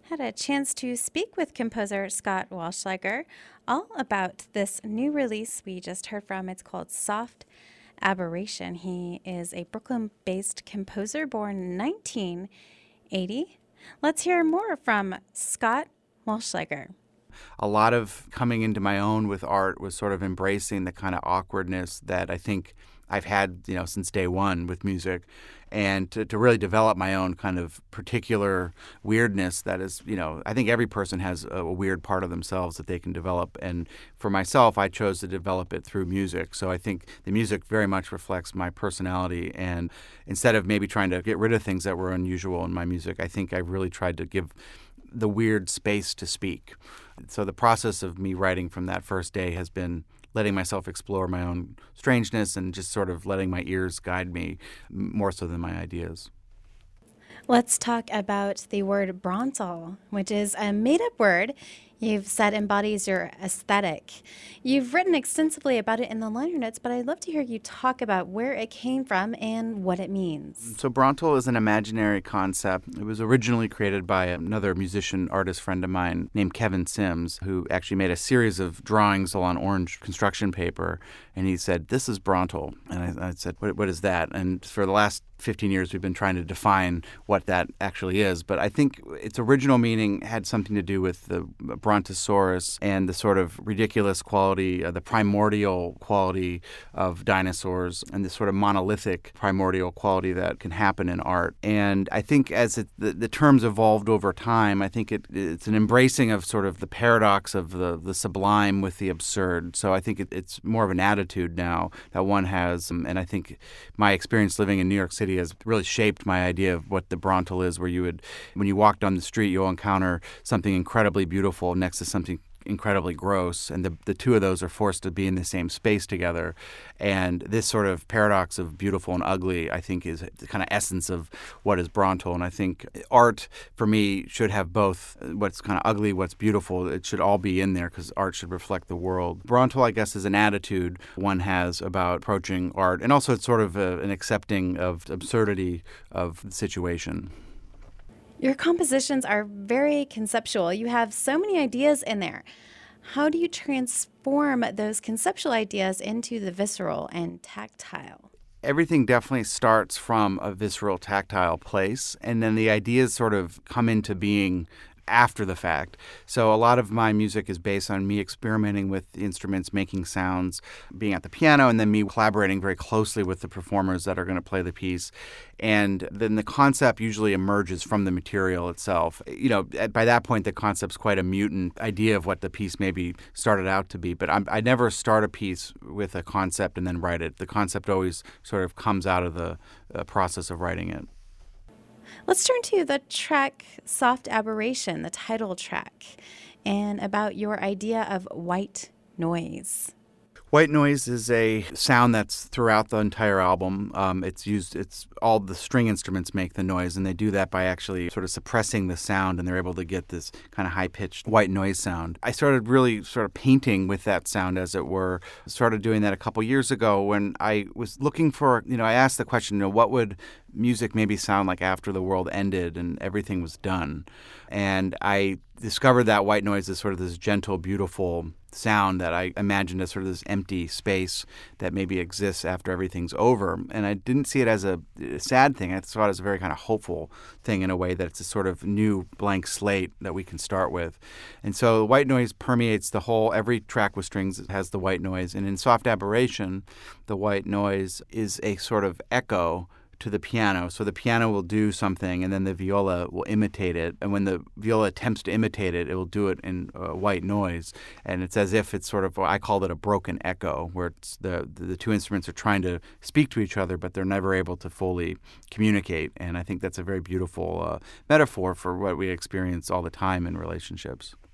Had a chance to speak with composer Scott Walschlager all about this new release we just heard from. It's called Soft Aberration. He is a Brooklyn based composer born in 1980. Let's hear more from Scott Walschlager. A lot of coming into my own with art was sort of embracing the kind of awkwardness that I think I've had, since day one with music, and to really develop my own kind of particular weirdness that is, I think every person has a weird part of themselves that they can develop. And for myself, I chose to develop it through music. So I think the music very much reflects my personality. And instead of maybe trying to get rid of things that were unusual in my music, I think I've really tried to give the weird space to speak. So the process of me writing from that first day has been letting myself explore my own strangeness and just sort of letting my ears guide me more so than my ideas. Let's talk about the word Brontal, which is a made-up word you've said embodies your aesthetic. You've written extensively about it in the liner notes, but I'd love to hear you talk about where it came from and what it means. So Brontal is an imaginary concept. It was originally created by another musician, artist friend of mine named Kevin Sims, who actually made a series of drawings on orange construction paper. And he said, "This is Brontal." And I said, what is that? And for the last 15 years, we've been trying to define what that actually is. But I think its original meaning had something to do with the Brontosaurus and the sort of ridiculous quality, the primordial quality of dinosaurs and the sort of monolithic primordial quality that can happen in art. And I think as the terms evolved over time, I think it's an embracing of sort of the paradox of the sublime with the absurd. So I think it's more of an attitude now that one has. And I think my experience living in New York City has really shaped my idea of what the Brontal is, where when you walk down the street, you'll encounter something incredibly beautiful next to something incredibly gross, and the two of those are forced to be in the same space together. And this sort of paradox of beautiful and ugly, I think, is the kind of essence of what is Brontal. And I think art, for me, should have both what's kind of ugly, what's beautiful. It should all be in there because art should reflect the world. Brontal, I guess, is an attitude one has about approaching art, and also it's sort of an accepting of the absurdity of the situation. Your compositions are very conceptual. You have so many ideas in there. How do you transform those conceptual ideas into the visceral and tactile? Everything definitely starts from a visceral, tactile place, and then the ideas sort of come into being after the fact. So a lot of my music is based on me experimenting with the instruments, making sounds, being at the piano, and then me collaborating very closely with the performers that are going to play the piece. And then the concept usually emerges from the material itself. By that point, the concept's quite a mutant idea of what the piece maybe started out to be. But I never start a piece with a concept and then write it. The concept always sort of comes out of the process of writing it. Let's turn to the track Soft Aberration, the title track, and about your idea of white noise. White noise is a sound that's throughout the entire album. It's all the string instruments make the noise, and they do that by actually sort of suppressing the sound, and they're able to get this kind of high-pitched white noise sound. I started really sort of painting with that sound, as it were. Started doing that a couple years ago when I was looking for, I asked the question, what would music maybe sound like after the world ended and everything was done? And I discovered that white noise is sort of this gentle, beautiful sound that I imagined as sort of this empty space that maybe exists after everything's over. And I didn't see it as a sad thing. I saw it as a very kind of hopeful thing in a way that it's a sort of new blank slate that we can start with. And so white noise permeates every track with strings has the white noise. And in Soft Aberration, the white noise is a sort of echo to the piano. So the piano will do something and then the viola will imitate it. And when the viola attempts to imitate it, it will do it in white noise. And it's as if it's sort of, I called it a broken echo, where it's the two instruments are trying to speak to each other, but they're never able to fully communicate. And I think that's a very beautiful metaphor for what we experience all the time in relationships.